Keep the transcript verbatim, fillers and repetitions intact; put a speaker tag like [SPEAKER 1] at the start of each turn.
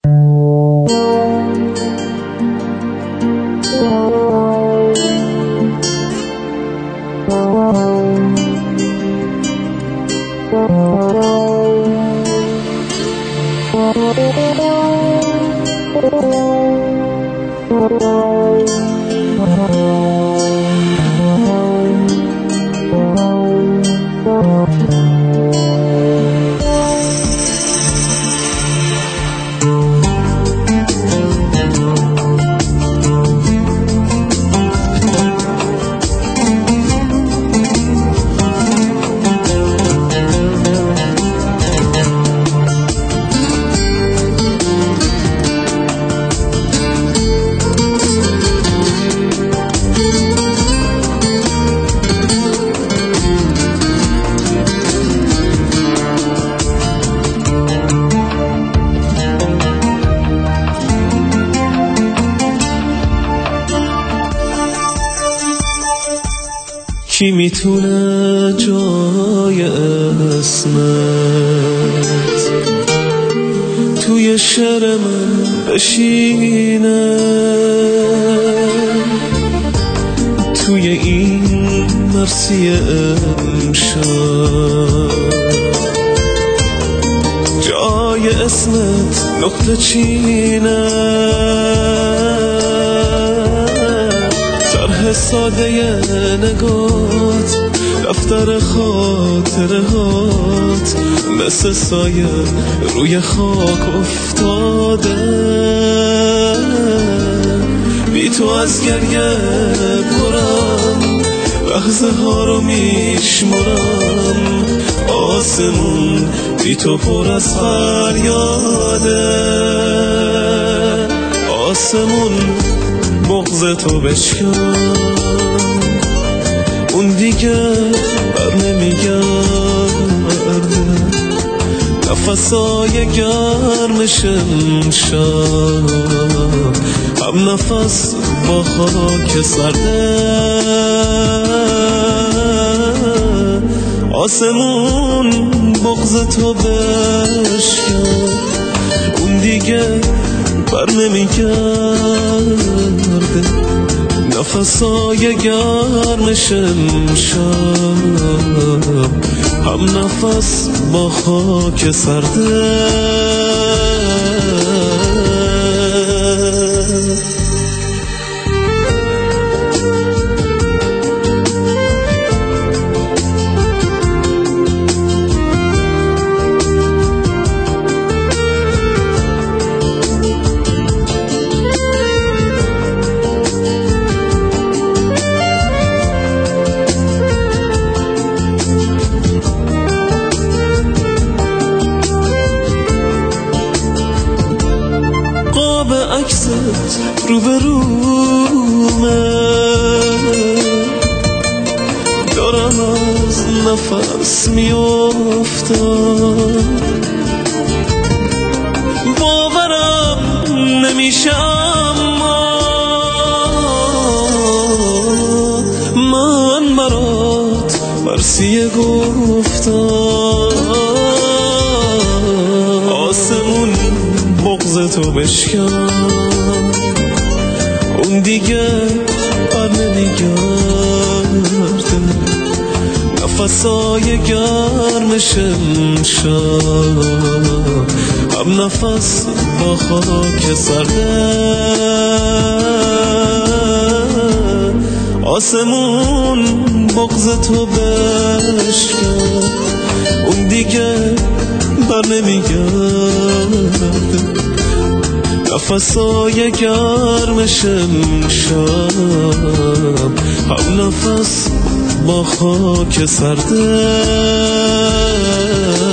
[SPEAKER 1] کی میتونه جای اسمت توی شعر من بشینه، توی این مرسی امشب جای اسمت نقطه چینه، طرح ساده نگات دفتر خاطره هات مثل سایه روی خاک افتاده، بی تو از گریه پرم لحظه ها رو میشمرم، آسمون بی تو پر از فریاده، آسمون بغض تو بشکن اون دیگه بر نمیگرده، نفسای گرمش امشب هم نفس با خاک سرده، آسمون بغض تو بشکن اون دیگه بر نمیگرده، نفسای گرمش امشب هم نفس با خاک سرده. عکست رو به رومه دارم از نفس میافتم، باورم نمیشه اما من برات مرسیه گفتم، آسمون بغض تو بشکن اون دیگه بر نمیگرده، نفسای گرمش امشب هم نفس با خاک سرده، آسمون بغض تو بشکن اون دیگه بر نمیگرده، نفسای گرمش امشب هم نفس با خاک سرده.